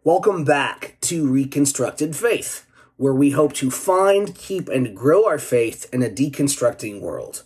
Welcome back to Reconstructed Faith, where we hope to find, keep, and grow our faith in a deconstructing world.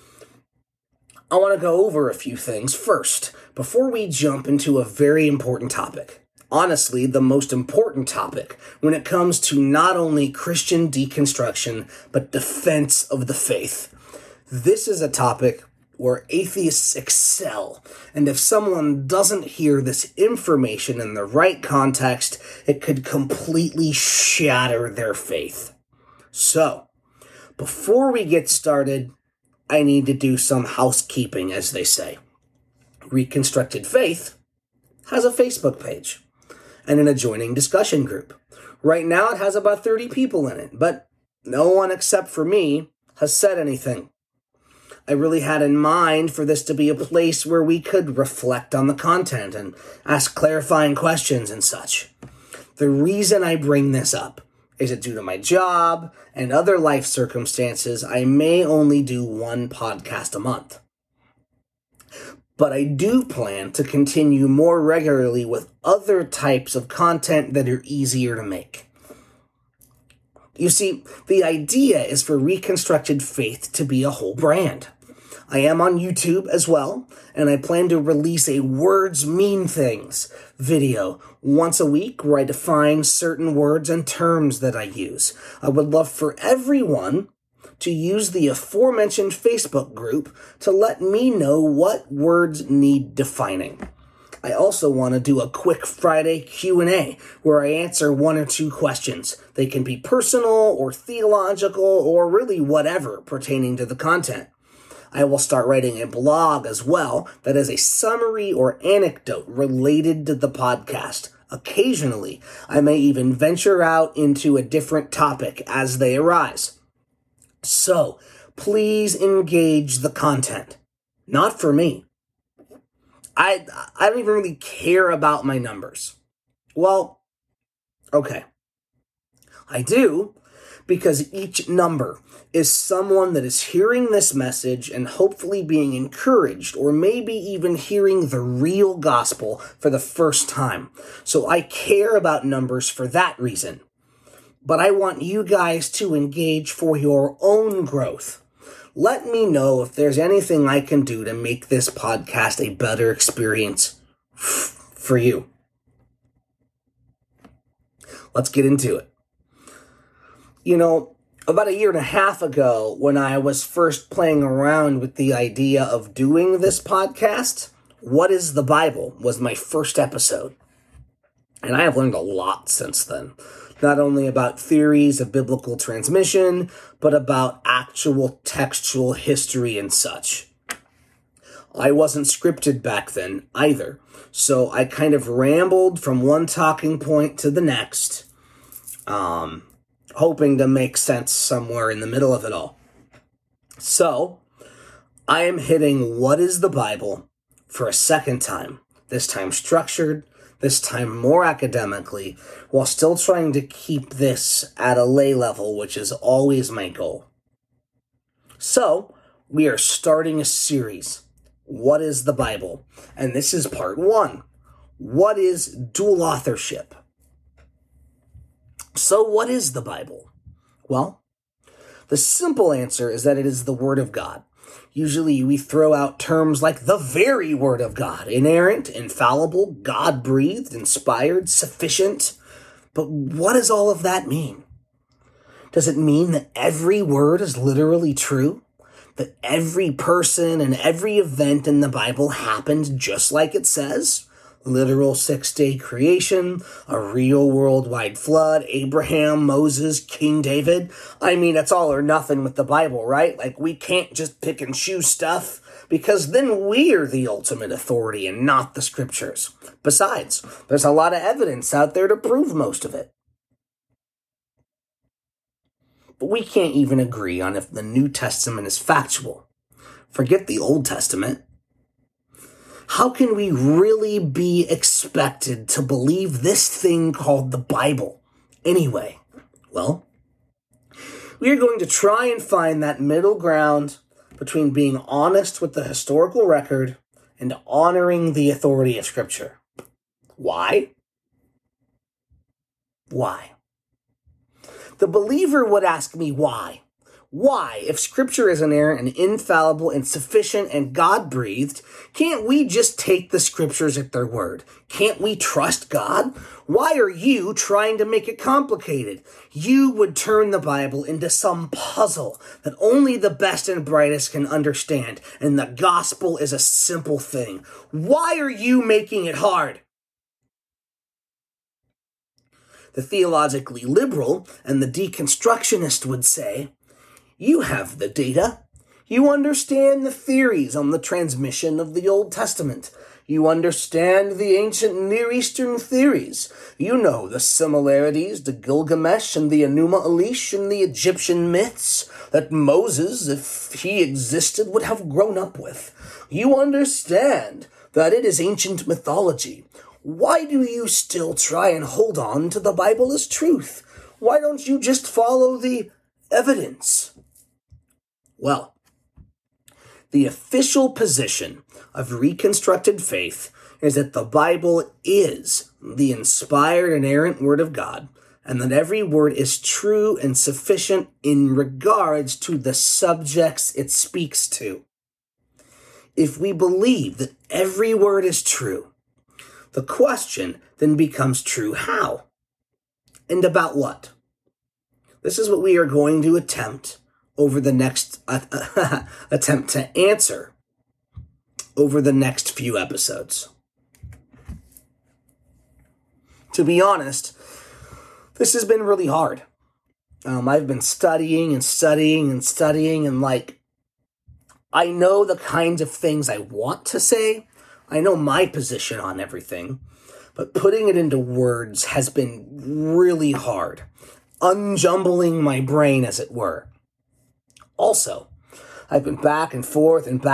I want to go over a few things first, before we jump into a very important topic. Honestly, the most important topic when it comes to not only Christian deconstruction, but defense of the faith. This is a topic where atheists excel, and if someone doesn't hear this information in the right context, it could completely shatter their faith. So, before we get started, I need to do some housekeeping, as they say. Reconstructed Faith has a Facebook page and an adjoining discussion group. Right now it has about 30 people in it, but no one except for me has said anything. I really had in mind for this to be a place where we could reflect on the content and ask clarifying questions and such. The reason I bring this up is that due to my job and other life circumstances, I may only do one podcast a month. But I do plan to continue more regularly with other types of content that are easier to make. You see, the idea is for Reconstructed Faith to be a whole brand. I am on YouTube as well, and I plan to release a Words Mean Things video once a week where I define certain words and terms that I use. I would love for everyone to use the aforementioned Facebook group to let me know what words need defining. I also want to do a quick Friday Q&A where I answer one or two questions. They can be personal or theological or really whatever pertaining to the content. I will start writing a blog as well that is a summary or anecdote related to the podcast. Occasionally, I may even venture out into a different topic as they arise. So, please engage the content. Not for me. I don't even really care about my numbers. Well, okay. I do, because each number is someone that is hearing this message and hopefully being encouraged, or maybe even hearing the real gospel for the first time. So I care about numbers for that reason. But I want you guys to engage for your own growth. Let me know if there's anything I can do to make this podcast a better experience for you. Let's get into it. You know, about 1.5 years ago, when I was first playing around with the idea of doing this podcast, What is the Bible was my first episode. And I have learned a lot since then. Not only about theories of biblical transmission, but about actual textual history and such. I wasn't scripted back then either, so I kind of rambled from one talking point to the next, hoping to make sense somewhere in the middle of it all. So, I am hitting What is the Bible for a second time, this time structured, this time more academically, while still trying to keep this at a lay level, which is always my goal. So, we are starting a series, What is the Bible? And this is part 1. What is dual authorship? So, what is the Bible? Well, the simple answer is that it is the Word of God. Usually we throw out terms like the very Word of God, inerrant, infallible, God-breathed, inspired, sufficient. But what does all of that mean? Does it mean that every word is literally true? That every person and every event in the Bible happened just like it says? Literal 6-day creation, a real worldwide flood, Abraham, Moses, King David. I mean, it's all or nothing with the Bible, right? Like, we can't just pick and choose stuff, because then we're the ultimate authority and not the scriptures. Besides, there's a lot of evidence out there to prove most of it. But we can't even agree on if the New Testament is factual. Forget the Old Testament. How can we really be expected to believe this thing called the Bible anyway? Well, we are going to try and find that middle ground between being honest with the historical record and honoring the authority of Scripture. Why? Why? The believer would ask me why. Why, if Scripture is inerrant and infallible and sufficient and God-breathed, can't we just take the Scriptures at their word? Can't we trust God? Why are you trying to make it complicated? You would turn the Bible into some puzzle that only the best and brightest can understand, and the gospel is a simple thing. Why are you making it hard? The theologically liberal and the deconstructionist would say, you have the data. You understand the theories on the transmission of the Old Testament. You understand the ancient Near Eastern theories. You know the similarities to Gilgamesh and the Enuma Elish and the Egyptian myths that Moses, if he existed, would have grown up with. You understand that it is ancient mythology. Why do you still try and hold on to the Bible as truth? Why don't you just follow the evidence? Well, the official position of reconstructed faith is that the Bible is the inspired, inerrant Word of God, and that every word is true and sufficient in regards to the subjects it speaks to. If we believe that every word is true, the question then becomes true how? And about what? This is what we are going to attempt over the next attempt to answer over the next few episodes. To be honest, this has been really hard. I've been studying, and I know the kinds of things I want to say. I know my position on everything, but putting it into words has been really hard, unjumbling my brain, as it were. Also, I've been back and forth on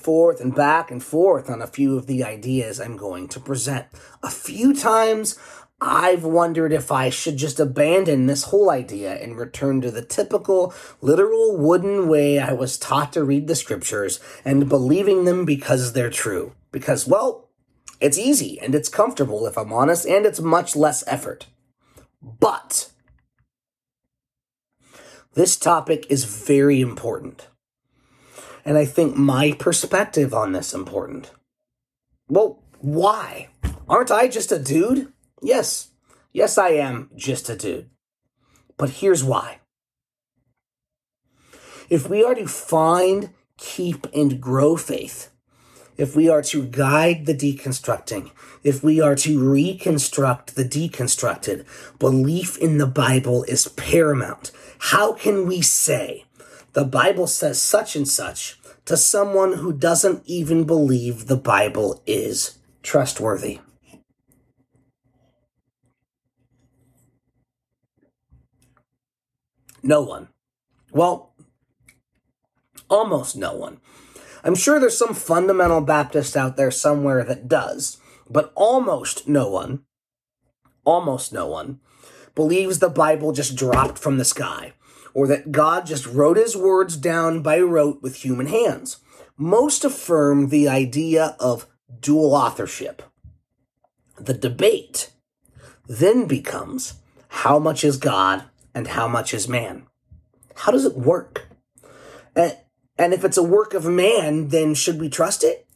a few of the ideas I'm going to present. A few times, I've wondered if I should just abandon this whole idea and return to the typical, literal, wooden way I was taught to read the Scriptures and believing them because they're true. Because, well, it's easy and it's comfortable, if I'm honest, and it's much less effort. But this topic is very important. And I think my perspective on this is important. Well, why? Aren't I just a dude? Yes, I am just a dude. But here's why. If we are to find, keep, and grow faith, if we are to guide the deconstructing, if we are to reconstruct the deconstructed, belief in the Bible is paramount. How can we say the Bible says such and such to someone who doesn't even believe the Bible is trustworthy? No one. Well, almost no one. I'm sure there's some fundamental Baptist out there somewhere that does, but almost no one believes the Bible just dropped from the sky, or that God just wrote his words down by rote with human hands. Most affirm the idea of dual authorship. The debate then becomes, how much is God and how much is man? How does it work? And if it's a work of man, then should we trust it?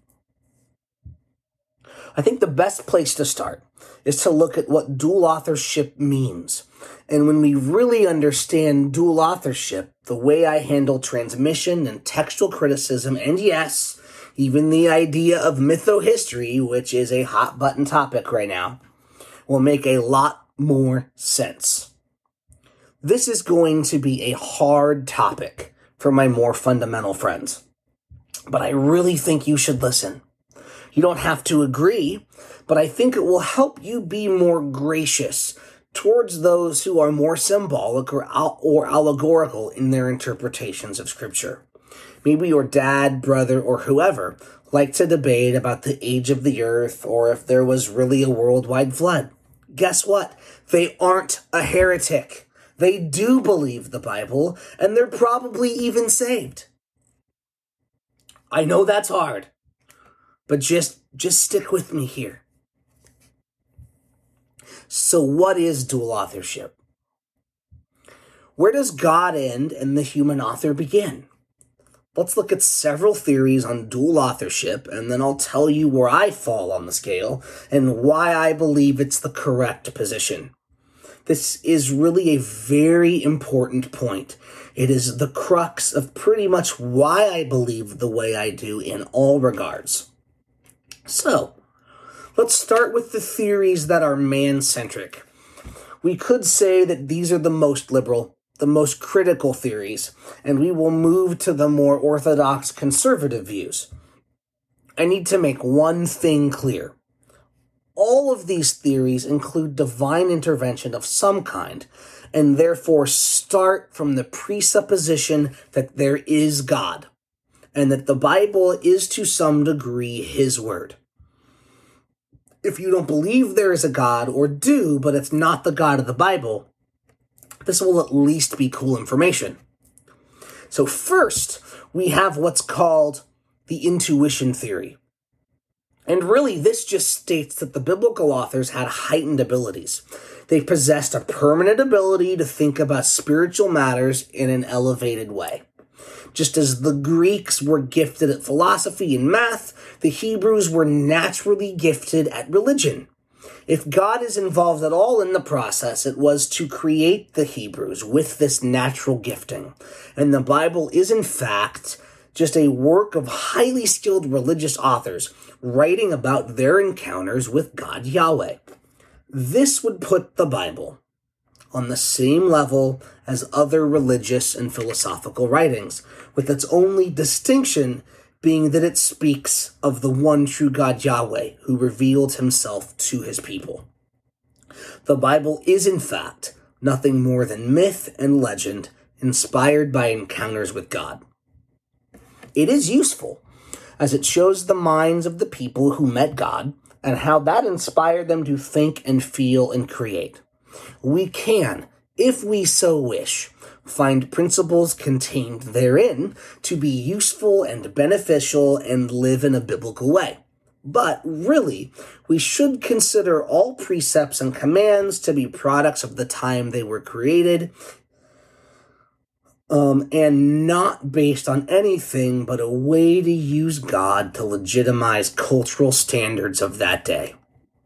I think the best place to start is to look at what dual authorship means. And when we really understand dual authorship, the way I handle transmission and textual criticism, and yes, even the idea of mytho-history, which is a hot button topic right now, will make a lot more sense. This is going to be a hard topic for my more fundamental friends, but I really think you should listen. You don't have to agree, but I think it will help you be more gracious towards those who are more symbolic or allegorical in their interpretations of Scripture. Maybe your dad, brother, or whoever like to debate about the age of the earth or if there was really a worldwide flood. Guess what? They aren't a heretic. They do believe the Bible, and they're probably even saved. I know that's hard, but just stick with me here. So what is dual authorship? Where does God end and the human author begin? Let's look at several theories on dual authorship, and then I'll tell you where I fall on the scale and why I believe it's the correct position. This is really a very important point. It is the crux of pretty much why I believe the way I do in all regards. So, let's start with the theories that are man-centric. We could say that these are the most liberal, the most critical theories, and we will move to the more orthodox conservative views. I need to make one thing clear. All of these theories include divine intervention of some kind, and therefore start from the presupposition that there is God, and that the Bible is to some degree His Word. If you don't believe there is a God, or do, but it's not the God of the Bible, this will at least be cool information. So first, we have what's called the intuition theory. And really, this just states that the biblical authors had heightened abilities. They possessed a permanent ability to think about spiritual matters in an elevated way. Just as the Greeks were gifted at philosophy and math, the Hebrews were naturally gifted at religion. If God is involved at all in the process, it was to create the Hebrews with this natural gifting. And the Bible is, in fact, just a work of highly skilled religious authors writing about their encounters with God Yahweh. This would put the Bible on the same level as other religious and philosophical writings, with its only distinction being that it speaks of the one true God Yahweh, who revealed himself to his people. The Bible is, in fact, nothing more than myth and legend inspired by encounters with God. It is useful, as it shows the minds of the people who met God and how that inspired them to think and feel and create. We can, if we so wish, find principles contained therein to be useful and beneficial and live in a biblical way. But really, we should consider all precepts and commands to be products of the time they were created, and not based on anything but a way to use God to legitimize cultural standards of that day.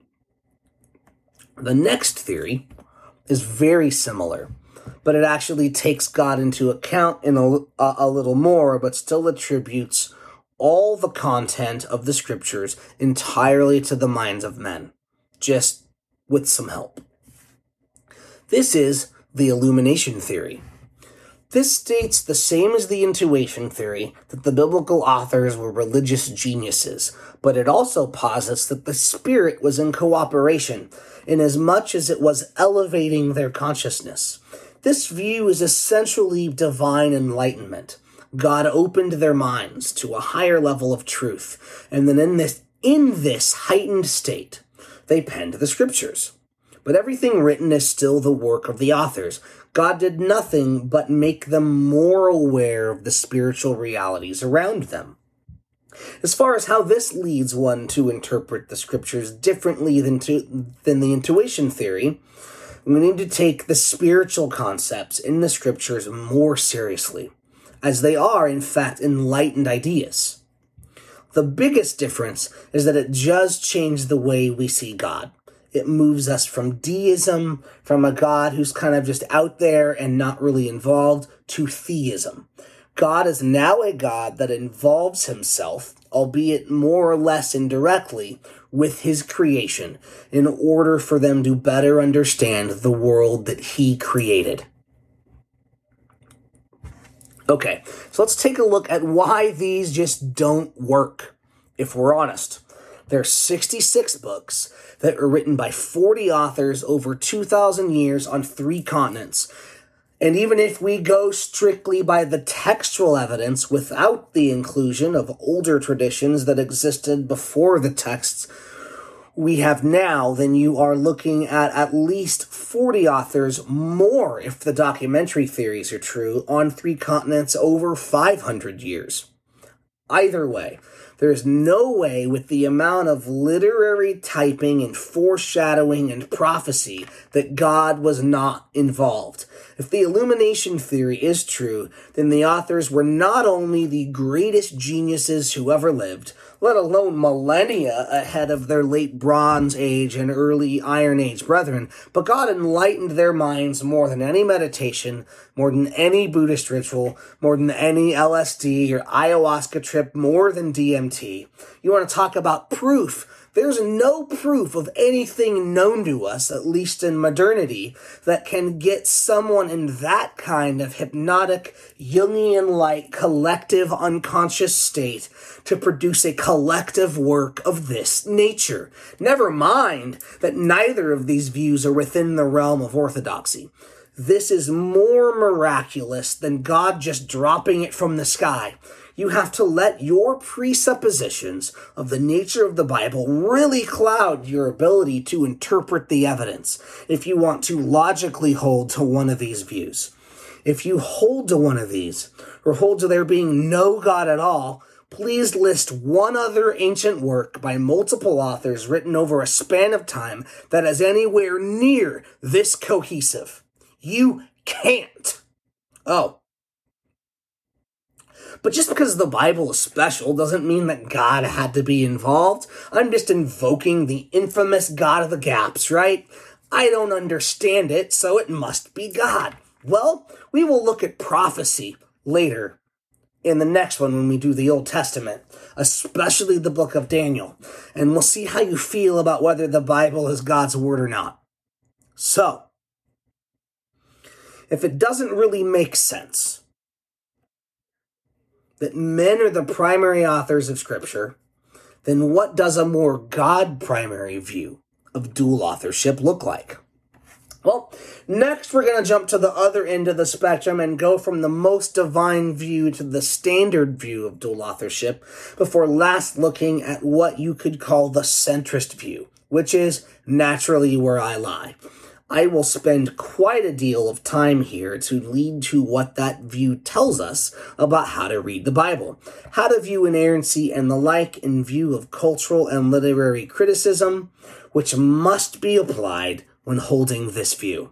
The next theory is very similar, but it actually takes God into account in a little more, but still attributes all the content of the scriptures entirely to the minds of men, just with some help. This is the illumination theory. This states the same as the intuition theory, that the biblical authors were religious geniuses, but it also posits that the Spirit was in cooperation, inasmuch as it was elevating their consciousness. This view is essentially divine enlightenment. God opened their minds to a higher level of truth, and then in this heightened state, they penned the scriptures. But everything written is still the work of the authors. God did nothing but make them more aware of the spiritual realities around them. As far as how this leads one to interpret the scriptures differently than the intuition theory, we need to take the spiritual concepts in the scriptures more seriously, as they are, in fact, enlightened ideas. The biggest difference is that it does change the way we see God. It moves us from deism, from a God who's kind of just out there and not really involved, to theism. God is now a God that involves himself, albeit more or less indirectly, with his creation in order for them to better understand the world that he created. Okay, so let's take a look at why these just don't work, if we're honest. There are 66 books that are written by 40 authors over 2,000 years on 3 continents. And even if we go strictly by the textual evidence without the inclusion of older traditions that existed before the texts we have now, then you are looking at least 40 authors more, if the documentary theories are true, on 3 continents over 500 years. Either way, there's no way with the amount of literary typing and foreshadowing and prophecy that God was not involved. If the illumination theory is true, then the authors were not only the greatest geniuses who ever lived, let alone millennia ahead of their late Bronze Age and early Iron Age brethren, but God enlightened their minds more than any meditation, more than any Buddhist ritual, more than any LSD or ayahuasca trip, more than DMT. You want to talk about proof? There's no proof of anything known to us, at least in modernity, that can get someone in that kind of hypnotic, Jungian-like collective unconscious state to produce a collective work of this nature. Never mind that neither of these views are within the realm of orthodoxy. This is more miraculous than God just dropping it from the sky. You have to let your presuppositions of the nature of the Bible really cloud your ability to interpret the evidence if you want to logically hold to one of these views. If you hold to one of these, or hold to there being no God at all, please list one other ancient work by multiple authors written over a span of time that is anywhere near this cohesive. You can't. Oh. But just because the Bible is special doesn't mean that God had to be involved. I'm just invoking the infamous God of the gaps, right? I don't understand it, so it must be God. Well, we will look at prophecy later in the next one when we do the Old Testament, especially the book of Daniel, and we'll see how you feel about whether the Bible is God's word or not. So, if it doesn't really make sense that men are the primary authors of Scripture, then what does a more God-primary view of dual authorship look like? Well, next we're going to jump to the other end of the spectrum and go from the most divine view to the standard view of dual authorship before last looking at what you could call the centrist view, which is naturally where I lie. I will spend quite a deal of time here to lead to what that view tells us about how to read the Bible, how to view inerrancy and the like in view of cultural and literary criticism, which must be applied when holding this view.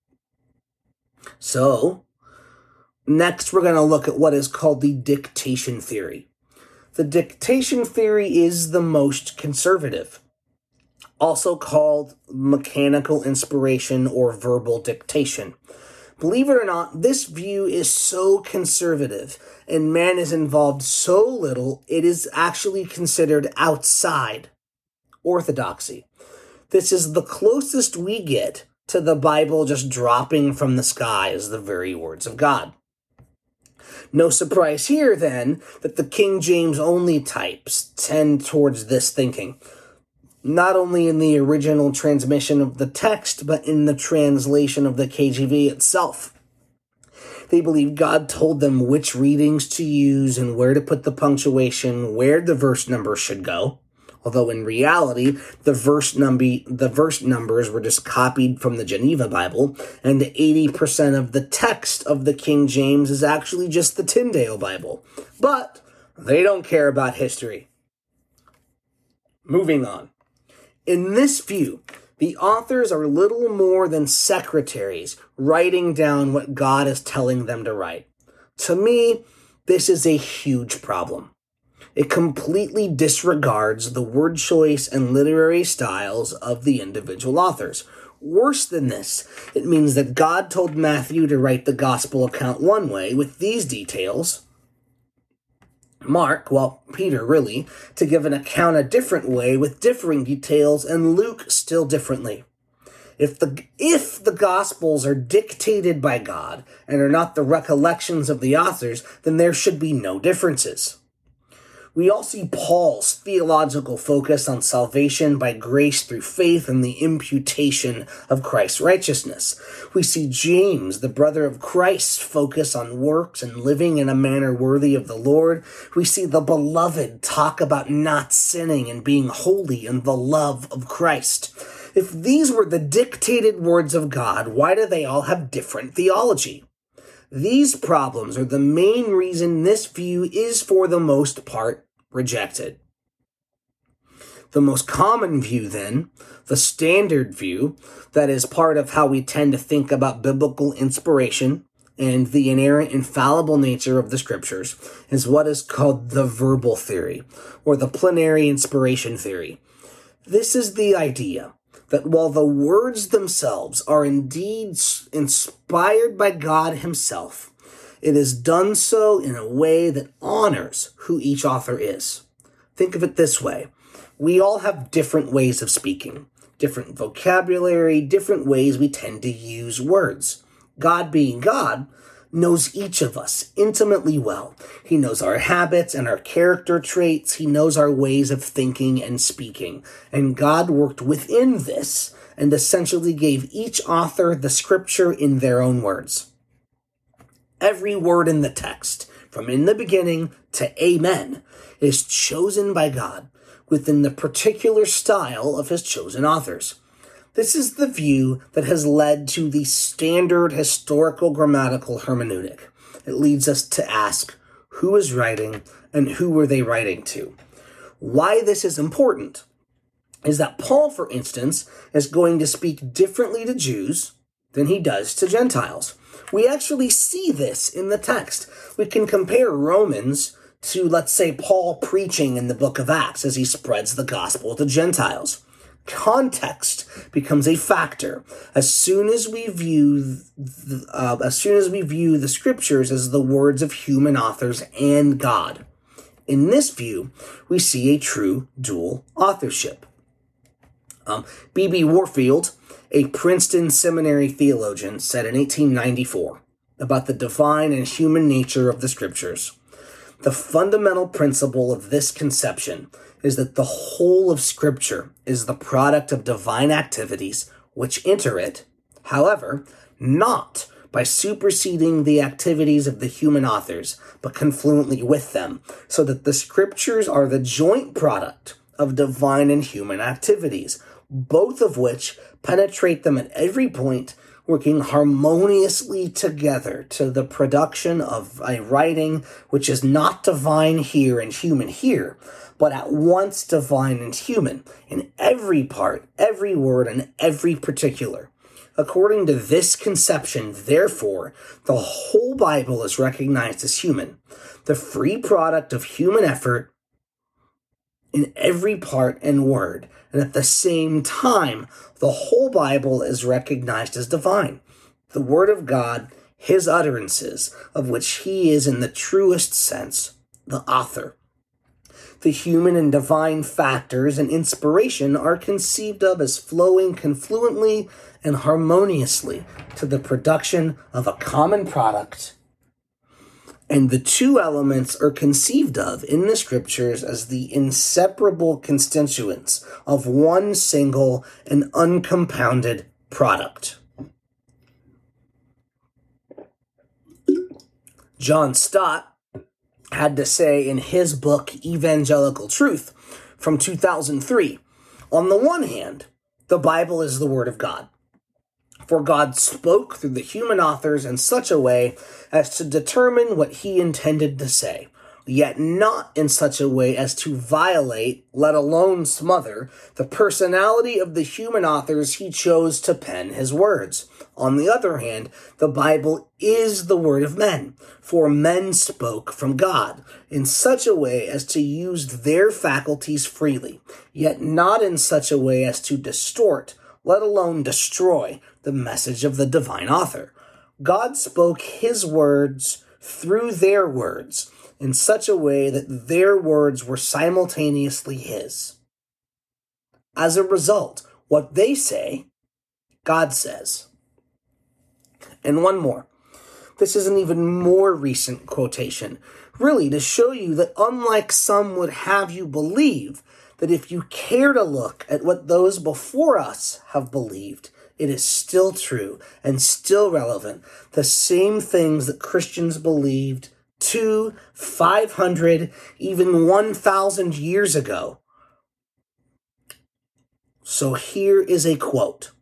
So, next we're going to look at what is called the dictation theory. The dictation theory is the most conservative, also called mechanical inspiration or verbal dictation. Believe it or not, this view is so conservative and man is involved so little, it is actually considered outside orthodoxy. This is the closest we get to the Bible just dropping from the sky as the very words of God. No surprise here, then, that the King James only types tend towards this thinking, not only in the original transmission of the text, but in the translation of the KJV itself. They believe God told them which readings to use and where to put the punctuation, where the verse number should go. Although in reality, the verse numbers were just copied from the Geneva Bible, and 80% of the text of the King James is actually just the Tyndale Bible. But they don't care about history. Moving on. In this view, the authors are little more than secretaries writing down what God is telling them to write. To me, this is a huge problem. It completely disregards the word choice and literary styles of the individual authors. Worse than this, it means that God told Matthew to write the gospel account one way with these details. Mark, Peter really, to give an account a different way with differing details, and Luke still differently. If the Gospels are dictated by God and are not the recollections of the authors, then there should be no differences. We all see Paul's theological focus on salvation by grace through faith and the imputation of Christ's righteousness. We see James, the brother of Christ, focus on works and living in a manner worthy of the Lord. We see the beloved talk about not sinning and being holy in the love of Christ. If these were the dictated words of God, why do they all have different theology? These problems are the main reason this view is for the most part rejected. The most common view then, the standard view, that is part of how we tend to think about biblical inspiration and the inerrant infallible nature of the scriptures, is what is called the verbal theory, or the plenary inspiration theory. This is the idea that while the words themselves are indeed inspired by God himself, it is done so in a way that honors who each author is. Think of it this way. We all have different ways of speaking, different vocabulary, different ways we tend to use words. God, being God, knows each of us intimately well. He knows our habits and our character traits. He knows our ways of thinking and speaking. And God worked within this and essentially gave each author the scripture in their own words. Every word in the text, from in the beginning to amen, is chosen by God within the particular style of his chosen authors. This is the view that has led to the standard historical grammatical hermeneutic. It leads us to ask, who is writing and who were they writing to? Why this is important is that Paul, for instance, is going to speak differently to Jews than he does to Gentiles. We actually see this in the text. We can compare Romans to, let's say, Paul preaching in the book of Acts as he spreads the gospel to Gentiles. Context becomes a factor as soon as we view the scriptures as the words of human authors and God. In this view, we see a true dual authorship. B.B. Warfield, a Princeton seminary theologian, said in 1894 about the divine and human nature of the scriptures, "The fundamental principle of this conception is that the whole of Scripture is the product of divine activities which enter it, however, not by superseding the activities of the human authors, but confluently with them, so that the Scriptures are the joint product of divine and human activities, both of which penetrate them at every point, working harmoniously together to the production of a writing which is not divine here and human here, but at once divine and human in every part, every word, and every particular. According to this conception, therefore, the whole Bible is recognized as human, the free product of human effort in every part and word, and at the same time, the whole Bible is recognized as divine, the Word of God, his utterances, of which he is in the truest sense the author. The human and divine factors and inspiration are conceived of as flowing confluently and harmoniously to the production of a common product, and the two elements are conceived of in the scriptures as the inseparable constituents of one single and uncompounded product." John Stott had to say in his book, Evangelical Truth, from 2003, "On the one hand, the Bible is the Word of God. For God spoke through the human authors in such a way as to determine what he intended to say, yet not in such a way as to violate, let alone smother, the personality of the human authors he chose to pen his words. On the other hand, the Bible is the word of men, for men spoke from God in such a way as to use their faculties freely, yet not in such a way as to distort, let alone destroy, the message of the divine author. God spoke his words through their words in such a way that their words were simultaneously his. As a result, what they say, God says." And one more. This is an even more recent quotation, really to show you that unlike some would have you believe, that if you care to look at what those before us have believed, it is still true and still relevant. The same things that Christians believed 200, 500, even 1,000 years ago. So here is a quote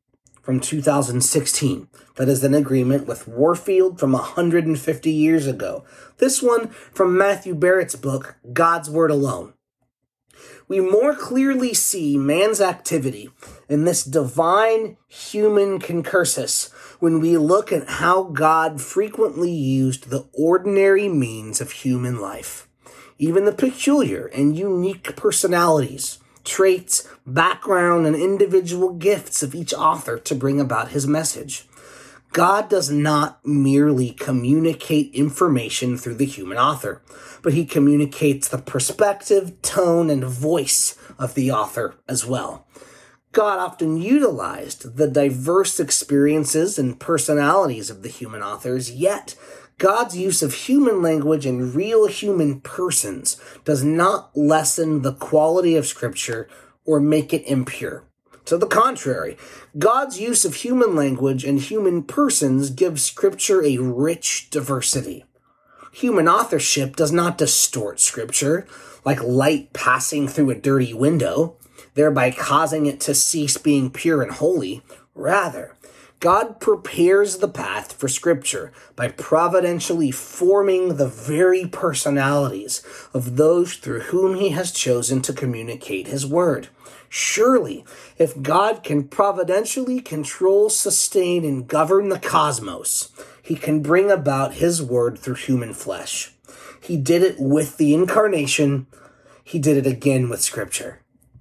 from 2016. That is an agreement with Warfield from 150 years ago. This one from Matthew Barrett's book, God's Word Alone. We more clearly see man's activity in this divine human concursus when we look at how God frequently used the ordinary means of human life, even the peculiar and unique personalities, traits, background, and individual gifts of each author to bring about his message. God does not merely communicate information through the human author, but he communicates the perspective, tone, and voice of the author as well. God often utilized the diverse experiences and personalities of the human authors, yet God's use of human language and real human persons does not lessen the quality of Scripture or make it impure. To the contrary, God's use of human language and human persons gives Scripture a rich diversity. Human authorship does not distort Scripture like light passing through a dirty window, thereby causing it to cease being pure and holy. Rather, God prepares the path for Scripture by providentially forming the very personalities of those through whom he has chosen to communicate his word. Surely, if God can providentially control, sustain, and govern the cosmos, he can bring about his word through human flesh. He did it with the incarnation. He did it again with Scripture.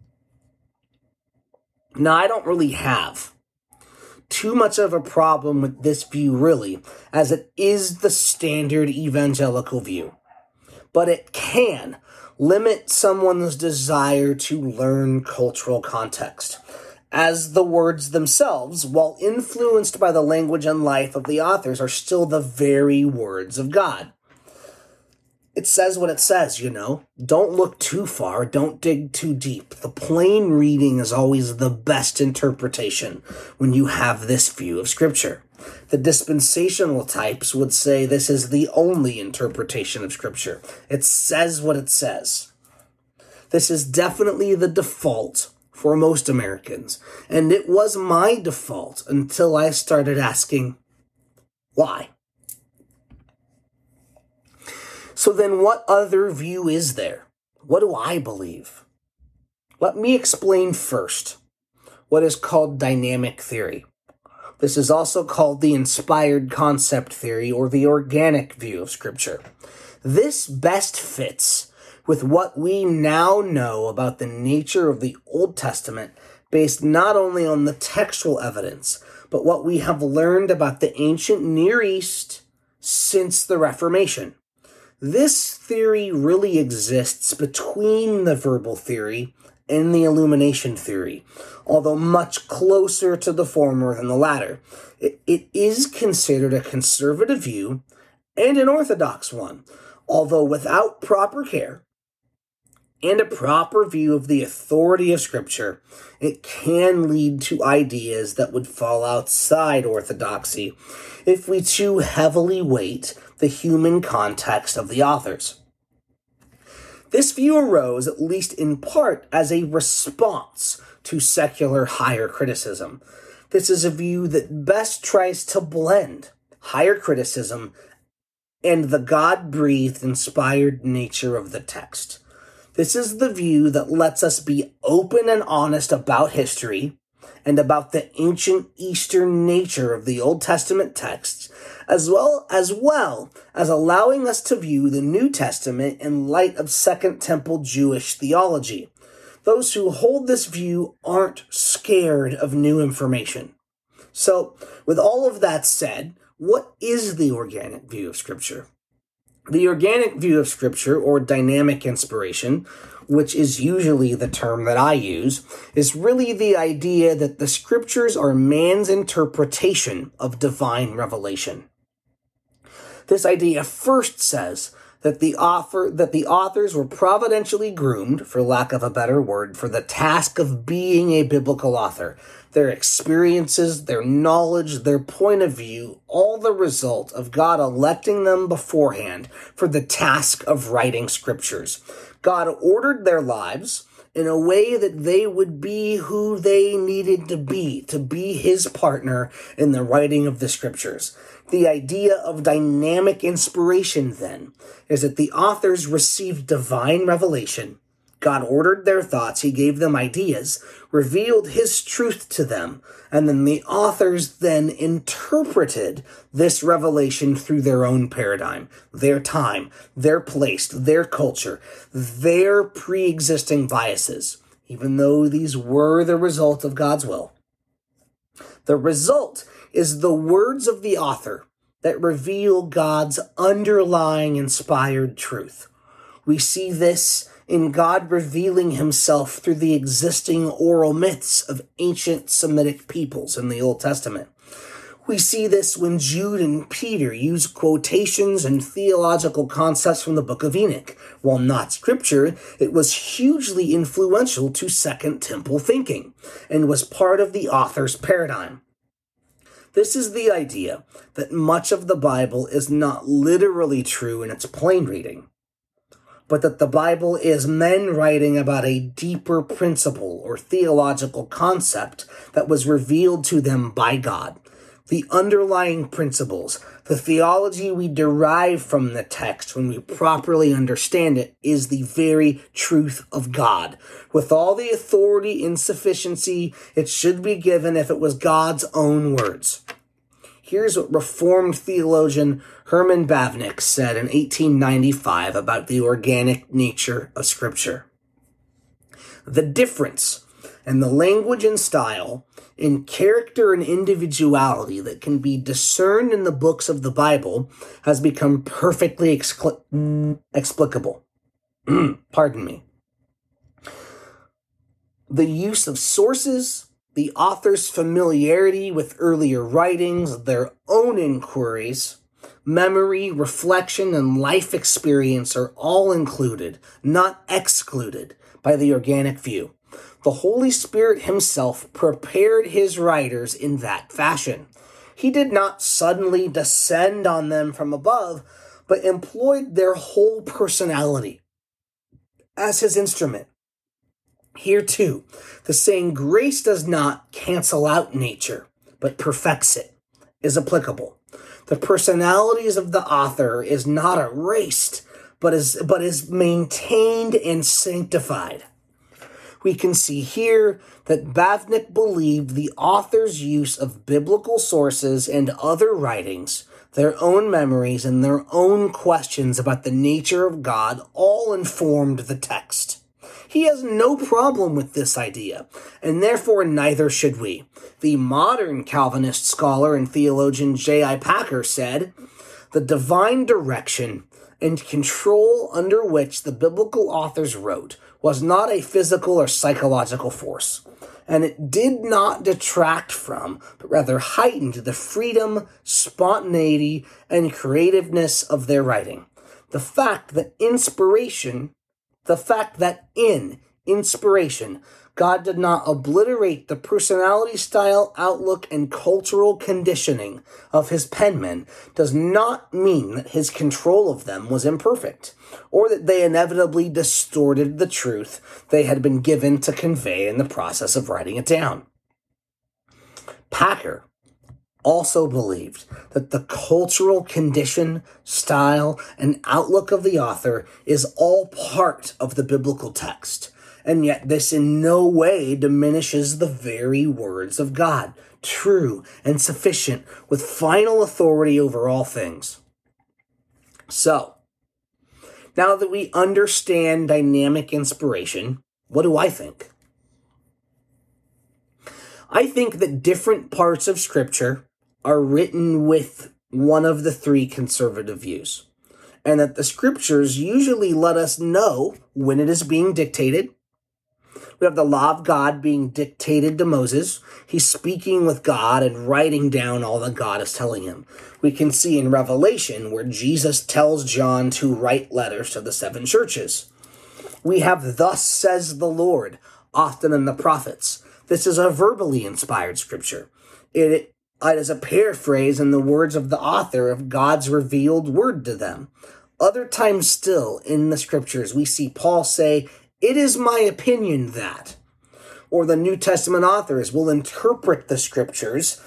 Now, I don't really have too much of a problem with this view, really, as it is the standard evangelical view. But it can limit someone's desire to learn cultural context, as the words themselves, while influenced by the language and life of the authors, are still the very words of God. It says what it says, Don't look too far, don't dig too deep. The plain reading is always the best interpretation when you have this view of Scripture. The dispensational types would say this is the only interpretation of Scripture. It says what it says. This is definitely the default for most Americans, and it was my default until I started asking, why? So then what other view is there? What do I believe? Let me explain first what is called dynamic theory. This is also called the inspired concept theory or the organic view of Scripture. This best fits with what we now know about the nature of the Old Testament based not only on the textual evidence, but what we have learned about the ancient Near East since the Reformation. This theory really exists between the verbal theory and the illumination theory, although much closer to the former than the latter. It is considered a conservative view and an orthodox one, although without proper care and a proper view of the authority of Scripture, it can lead to ideas that would fall outside orthodoxy if we too heavily weight the human context of the authors. This view arose, at least in part, as a response to secular higher criticism. This is a view that best tries to blend higher criticism and the God-breathed, inspired nature of the text. This is the view that lets us be open and honest about history and about the ancient Eastern nature of the Old Testament texts, as well as allowing us to view the New Testament in light of Second Temple Jewish theology. Those who hold this view aren't scared of new information. So, with all of that said, what is the organic view of Scripture? The organic view of Scripture, or dynamic inspiration, which is usually the term that I use, is really the idea that the Scriptures are man's interpretation of divine revelation. This idea first says that the authors were providentially groomed, for lack of a better word, for the task of being a biblical author. Their experiences, their knowledge, their point of view, all the result of God electing them beforehand for the task of writing Scriptures. God ordered their lives in a way that they would be who they needed to be his partner in the writing of the scriptures. The idea of dynamic inspiration, then, is that the authors received divine revelation. God ordered their thoughts, he gave them ideas, revealed his truth to them, and then the authors then interpreted this revelation through their own paradigm, their time, their place, their culture, their pre-existing biases, even though these were the result of God's will. The result is the words of the author that reveal God's underlying inspired truth. We see this in God revealing himself through the existing oral myths of ancient Semitic peoples in the Old Testament. We see this when Jude and Peter use quotations and theological concepts from the Book of Enoch. While not scripture, it was hugely influential to Second Temple thinking and was part of the author's paradigm. This is the idea that much of the Bible is not literally true in its plain reading, but that the Bible is men writing about a deeper principle or theological concept that was revealed to them by God. The underlying principles, the theology we derive from the text when we properly understand it, is the very truth of God. With all the authority and sufficiency it should be given if it was God's own words. Here's what Reformed theologian Herman Bavinck said in 1895 about the organic nature of Scripture. The difference in the language and style, in character and individuality that can be discerned in the books of the Bible has become perfectly explicable. Pardon me. The use of sources, the author's familiarity with earlier writings, their own inquiries, memory, reflection, and life experience are all included, not excluded, by the organic view. The Holy Spirit himself prepared his writers in that fashion. He did not suddenly descend on them from above, but employed their whole personality as his instrument. Here too, the saying, grace does not cancel out nature, but perfects it, is applicable. The personalities of the author is not erased, but is maintained and sanctified. We can see here that Bavinck believed the author's use of biblical sources and other writings, their own memories, and their own questions about the nature of God all informed the text. He has no problem with this idea, and therefore neither should we. The modern Calvinist scholar and theologian J.I. Packer said, "The divine direction and control under which the biblical authors wrote was not a physical or psychological force, and it did not detract from, but rather heightened the freedom, spontaneity, and creativeness of their writing. The fact that in inspiration, God did not obliterate the personality, style, outlook, and cultural conditioning of his penmen does not mean that his control of them was imperfect, or that they inevitably distorted the truth they had been given to convey in the process of writing it down." Packer also believed that the cultural condition, style, and outlook of the author is all part of the biblical text, and yet this in no way diminishes the very words of God, true and sufficient, with final authority over all things. So, now that we understand dynamic inspiration, what do I think? I think that different parts of Scripture are written with one of the three conservative views, and that the Scriptures usually let us know when it is being dictated. We have the law of God being dictated to Moses. He's speaking with God and writing down all that God is telling him. We can see in Revelation where Jesus tells John to write letters to the 7 churches. We have "Thus says the Lord" often in the prophets. This is a verbally inspired scripture. It is a paraphrase in the words of the author of God's revealed word to them. Other times still in the scriptures, we see Paul say, It is my opinion that, or the New Testament authors will interpret the scriptures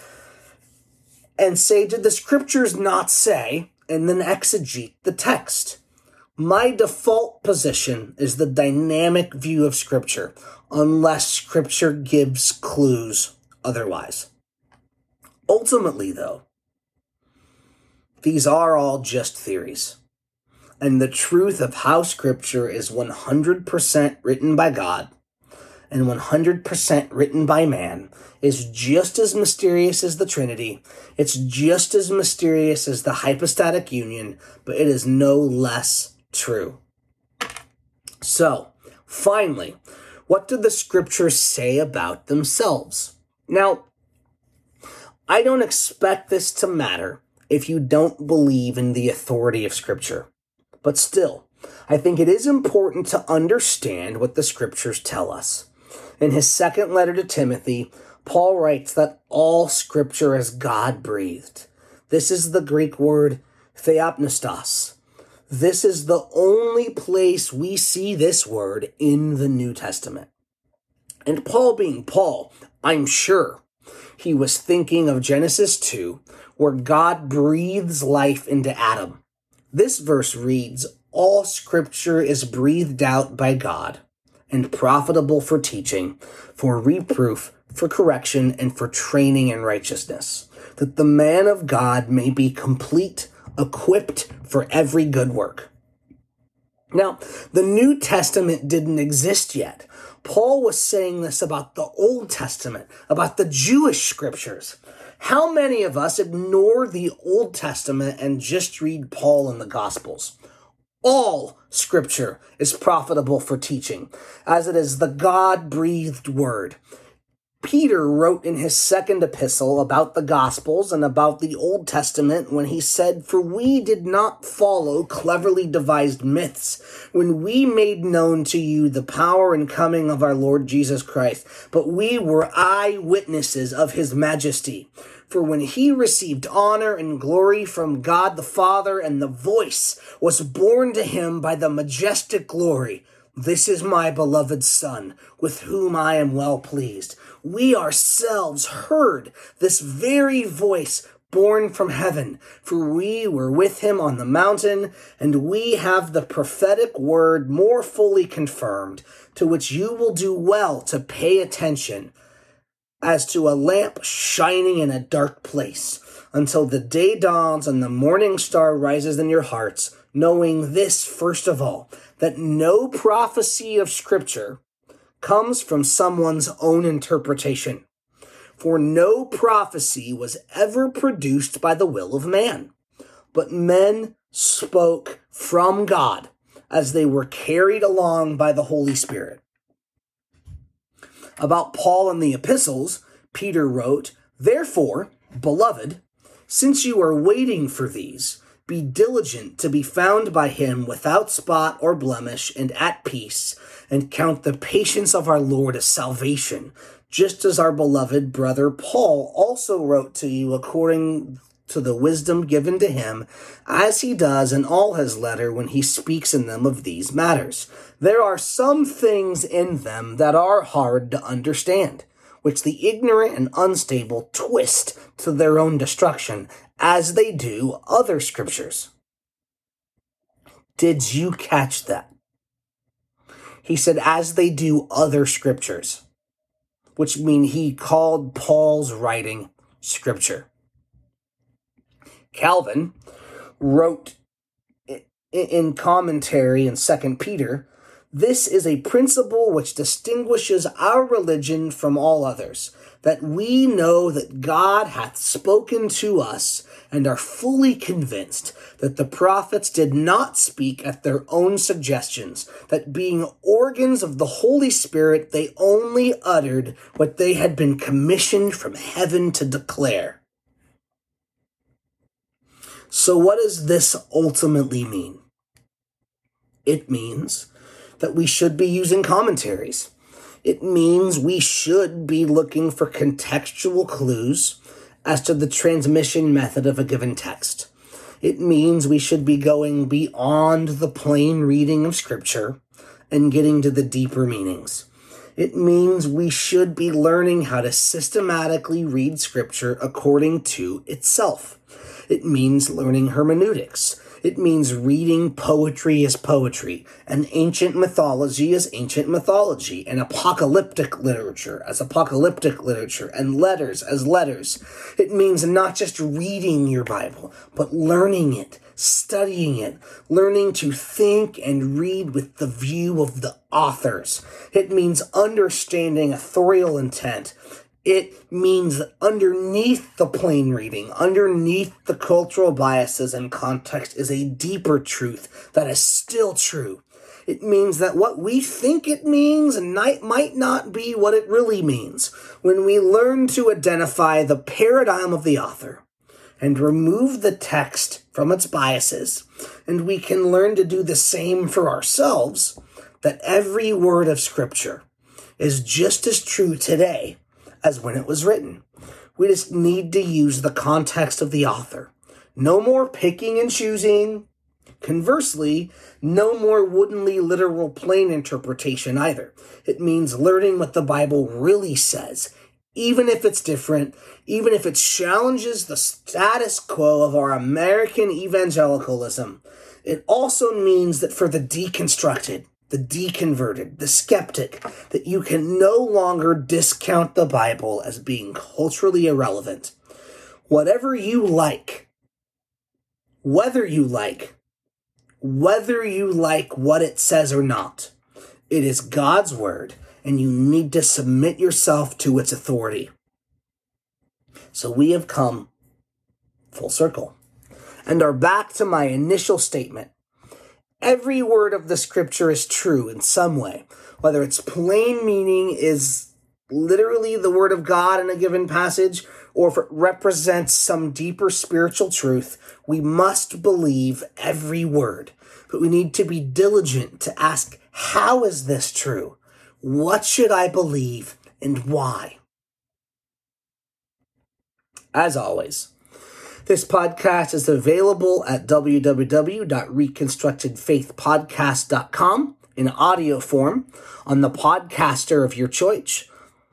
and say, did the scriptures not say, and then exegete the text. My default position is the dynamic view of scripture, unless scripture gives clues otherwise. Ultimately, though, these are all just theories. And the truth of how scripture is 100% written by God and 100% written by man is just as mysterious as the Trinity. It's just as mysterious as the hypostatic union, but it is no less true. So, finally, what do the scriptures say about themselves? Now, I don't expect this to matter if you don't believe in the authority of scripture. But still, I think it is important to understand what the scriptures tell us. In his second letter to Timothy, Paul writes that all scripture is God-breathed. This is the Greek word theopneustos. This is the only place we see this word in the New Testament. And Paul being Paul, I'm sure he was thinking of Genesis 2, where God breathes life into Adam. This verse reads, all scripture is breathed out by God and profitable for teaching, for reproof, for correction, and for training in righteousness, that the man of God may be complete, equipped for every good work. Now, the New Testament didn't exist yet. Paul was saying this about the Old Testament, about the Jewish scriptures. How many of us ignore the Old Testament and just read Paul in the Gospels? All scripture is profitable for teaching, as it is the God-breathed word. Peter wrote in his second epistle about the Gospels and about the Old Testament when he said, for we did not follow cleverly devised myths when we made known to you the power and coming of our Lord Jesus Christ, but we were eyewitnesses of his majesty. For when he received honor and glory from God the Father, and the voice was borne to him by the majestic glory, this is my beloved Son, with whom I am well pleased. We ourselves heard this very voice born from heaven, for we were with him on the mountain, and we have the prophetic word more fully confirmed, to which you will do well to pay attention, as to a lamp shining in a dark place, until the day dawns and the morning star rises in your hearts, knowing this first of all, that no prophecy of Scripture comes from someone's own interpretation. For no prophecy was ever produced by the will of man, but men spoke from God as they were carried along by the Holy Spirit. About Paul and the epistles, Peter wrote, therefore, beloved, since you are waiting for these, be diligent to be found by him without spot or blemish and at peace, and count the patience of our Lord as salvation, just as our beloved brother Paul also wrote to you according to the wisdom given to him, as he does in all his letter when he speaks in them of these matters. There are some things in them that are hard to understand, which the ignorant and unstable twist to their own destruction, as they do other scriptures. Did you catch that? He said, as they do other scriptures, which means he called Paul's writing scripture. Calvin wrote in commentary in 2 Peter, this is a principle which distinguishes our religion from all others, that we know that God hath spoken to us and are fully convinced that the prophets did not speak at their own suggestions, that being organs of the Holy Spirit, they only uttered what they had been commissioned from heaven to declare. So what does this ultimately mean? It means that we should be using commentaries. It means we should be looking for contextual clues as to the transmission method of a given text. It means we should be going beyond the plain reading of Scripture and getting to the deeper meanings. It means we should be learning how to systematically read Scripture according to itself. It means learning hermeneutics. It means reading poetry as poetry, and ancient mythology as ancient mythology, and apocalyptic literature as apocalyptic literature, and letters as letters. It means not just reading your Bible, but learning it, studying it, learning to think and read with the view of the authors. It means understanding authorial intent. It means that underneath the plain reading, underneath the cultural biases and context is a deeper truth that is still true. It means that what we think it means might not be what it really means when we learn to identify the paradigm of the author and remove the text from its biases, and we can learn to do the same for ourselves, that every word of Scripture is just as true today as when it was written. We just need to use the context of the author. No more picking and choosing. Conversely, no more woodenly literal plain interpretation either. It means learning what the Bible really says, even if it's different, even if it challenges the status quo of our American evangelicalism. It also means that for the deconstructed, the deconverted, the skeptic, that you can no longer discount the Bible as being culturally irrelevant. Whatever you like, whether you like what it says or not, it is God's word, and you need to submit yourself to its authority. So we have come full circle and are back to my initial statement. Every word of the Scripture is true in some way, whether its plain meaning is literally the word of God in a given passage, or if it represents some deeper spiritual truth. We must believe every word, but we need to be diligent to ask, how is this true? What should I believe and why? As always, this podcast is available at www.reconstructedfaithpodcast.com in audio form on the podcaster of your choice.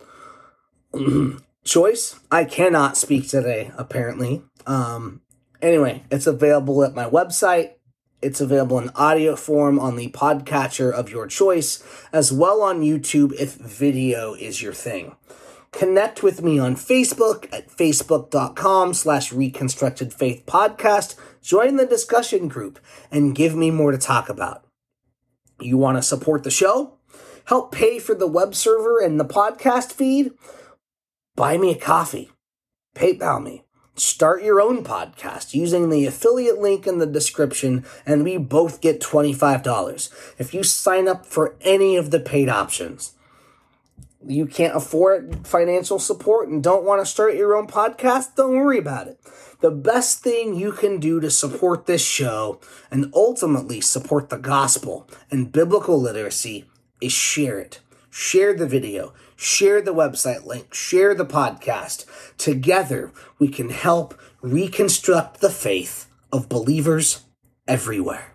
I cannot speak today, apparently. Anyway, it's available at my website. It's available in audio form on the podcatcher of your choice, as well on YouTube if video is your thing. Connect with me on Facebook at facebook.com/reconstructedfaithpodcast. Join the discussion group and give me more to talk about. You want to support the show? Help pay for the web server and the podcast feed? Buy me a coffee. PayPal me. Start your own podcast using the affiliate link in the description, and we both get $25 if you sign up for any of the paid options. You can't afford financial support and don't want to start your own podcast? Don't worry about it. The best thing you can do to support this show and ultimately support the gospel and biblical literacy is share it. Share the video. Share the website link. Share the podcast. Together, we can help reconstruct the faith of believers everywhere.